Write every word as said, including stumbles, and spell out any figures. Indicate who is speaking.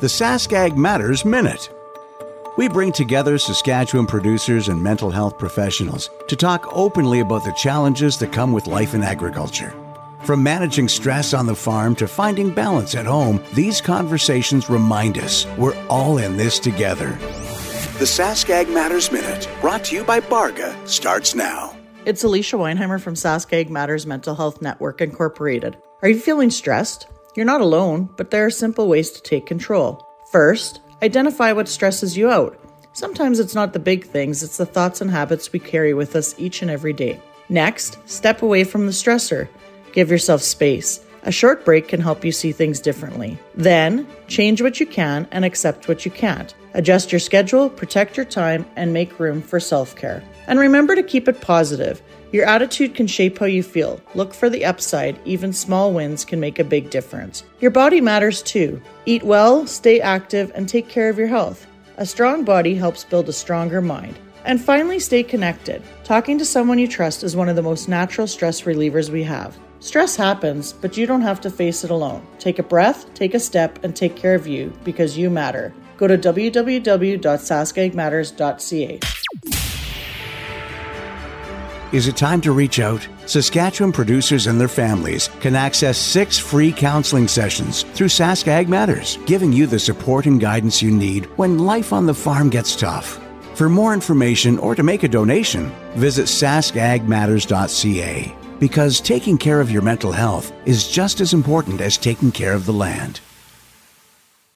Speaker 1: the Saskag Matters Minute. We bring together Saskatchewan producers and mental health professionals to talk openly about the challenges that come with life in agriculture. From managing stress on the farm to finding balance at home, these conversations remind us we're all in this together. The Saskag Matters Minute, brought to you by Barga, starts now.
Speaker 2: It's Alicia Weinheimer from Saskag Matters Mental Health Network Incorporated. Are you feeling stressed? You're not alone, but there are simple ways to take control. First, identify what stresses you out. Sometimes it's not the big things, it's the thoughts and habits we carry with us each and every day. Next, step away from the stressor. Give yourself space. A short break can help you see things differently. Then, change what you can and accept what you can't. Adjust your schedule, protect your time, and make room for self-care. And remember to keep it positive. Your attitude can shape how you feel. Look for the upside. Even small wins can make a big difference. Your body matters too. Eat well, stay active, and take care of your health. A strong body helps build a stronger mind. And finally, stay connected. Talking to someone you trust is one of the most natural stress relievers we have. Stress happens, but you don't have to face it alone. Take a breath, take a step, and take care of you, because you matter. Go to w w w dot saskag matters dot c a.
Speaker 1: Is it time to reach out? Saskatchewan producers and their families can access six free counseling sessions through Saskag Matters, giving you the support and guidance you need when life on the farm gets tough. For more information or to make a donation, visit saskag matters dot c a, because taking care of your mental health is just as important as taking care of the land.